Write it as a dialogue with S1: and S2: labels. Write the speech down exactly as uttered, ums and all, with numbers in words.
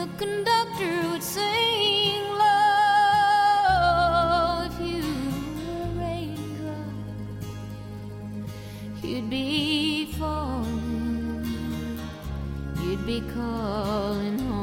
S1: the conductor would sing low. If you were a raindrop, you'd be falling, you'd be calling home.